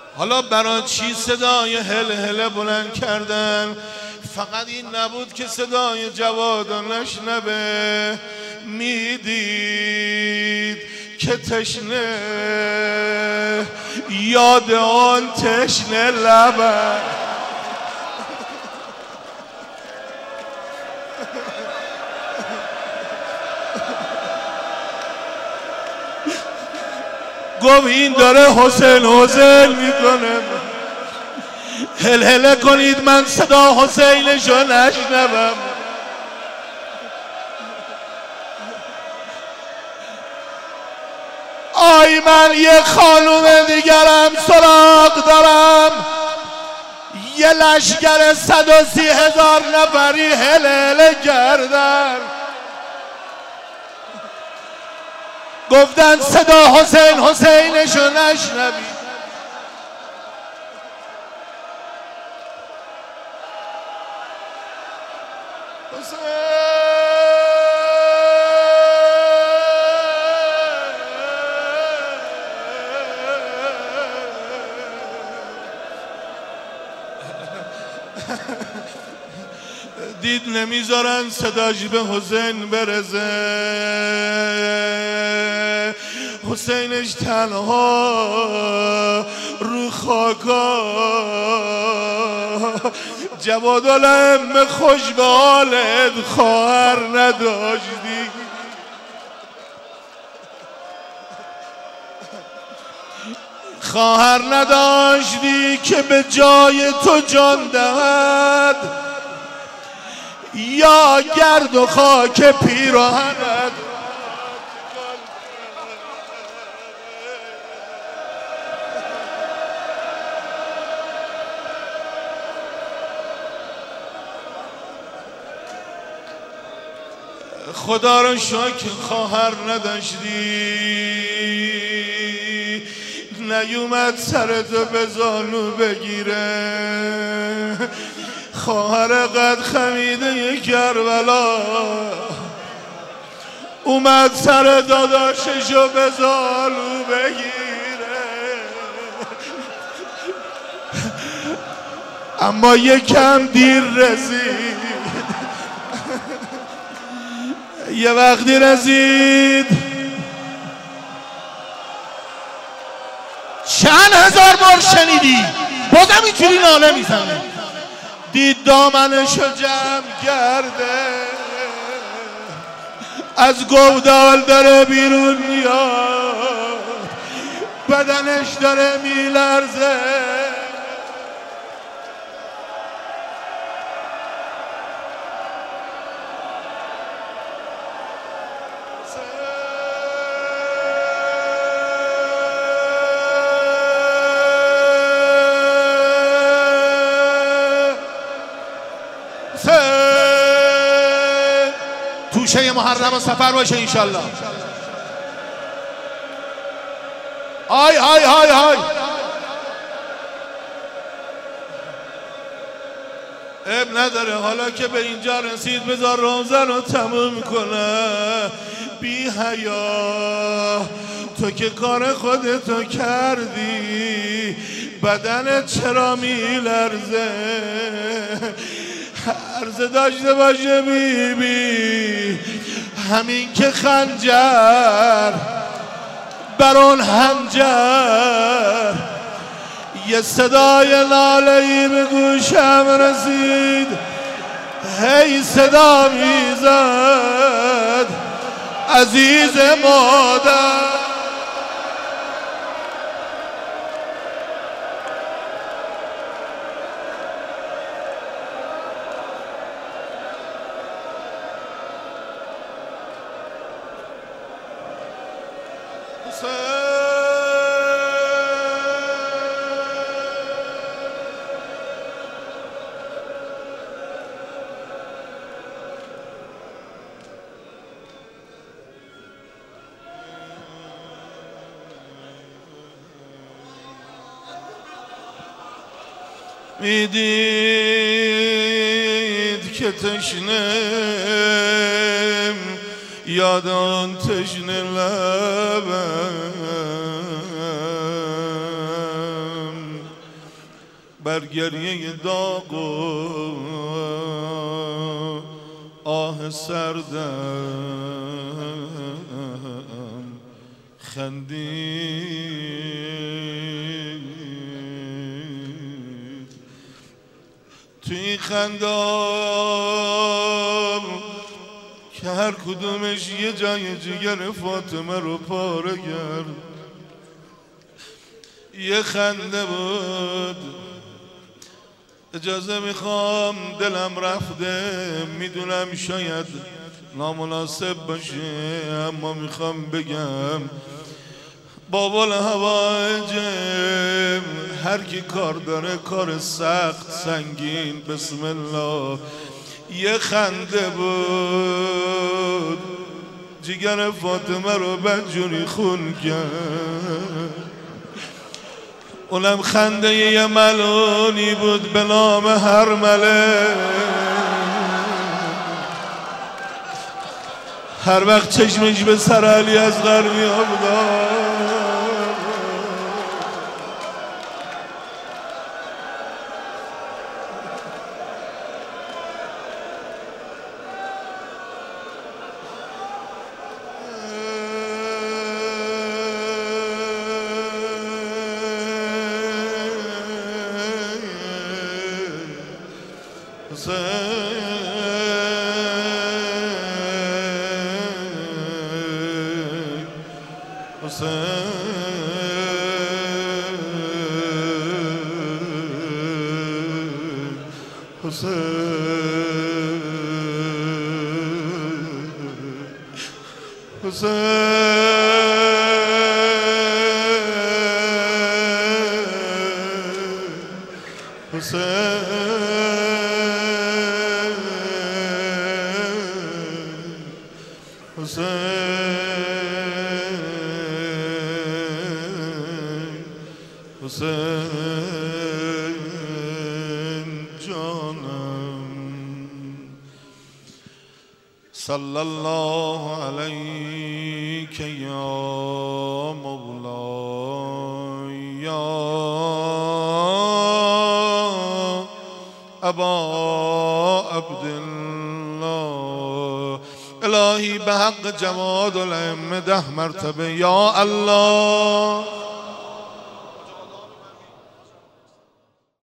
حالا برای چی صدای هل هل بلند کردن؟ فقط این نبود که صدای جواد نشنبه، میدید که تشنه یاد آن تشنه لبه. گفت این داره حسین حسین میکنه، هل هل کنید من صدا حسینشو نشنوم. آی من یه خانوم دیگرم سراغ دارم، یه لشگر 130,000 نفری هل هل کردن، گفتن صدا حسین حسینشو نشنوی. دید نمیذارن صداش به حسین برسه، حسینش تنها رو خاکا، جوادالم خوش به حالت خواهر نداشتی، خواهر نداشتی که به جای تو جان دهد، یا گرد و خاک پیراهنت. خدا رو شکر خواهر نداشتی، نیومد سرتو به زانو بگیره، خواهر قد خمیده کربلا اومد سر داداششو به زانو بگیره، اما یکم دیر رسید، یه وقتی رسید چند هزار بار شنیدی بازم اینجوری ناله میزنه، دید دامنشو جمع کرده، از گودال داره بیرون میاد، بدنش داره میلرزه، توشه محرم و سفر باشه انشالله. های های های های اب نداره، حالا که به اینجا رسید بذار روزن رو تموم کنه. بی حیا تو که کار خودتو کردی، بدنت چرا میلرزه؟ عرض داشته باشه بیبی، همین که خنجر بر اون حنجر، یه صدای ناله‌ای به گوشم رسید، هی صدا میزد عزیز مادر. میدید که تشنم یاد آن تشنه لبم، بر گریه داغ و آه سردم خندید. توی خندام که هر کدومش یه جای جگر فاطمه رو پاره کرد. یه خنده بود اجازه میخوام، دلم رفته، میدونم شاید نامناسب باشه، اما میخوام بگم بابا الهواجم هر کی کار داره، کار سخت سنگین، بسم الله. یه خنده بود جگر فاطمه رو بدجوری خون کرد. اونم خنده یه ملونی بود به نام هرمله. هر وقت چشمش به سر علی اصغر می‌افتاد صلی الله علیک یا مولاي یا ابا عبدالله. الهی به حق جماد الائمه 10 مرتبه یا الله.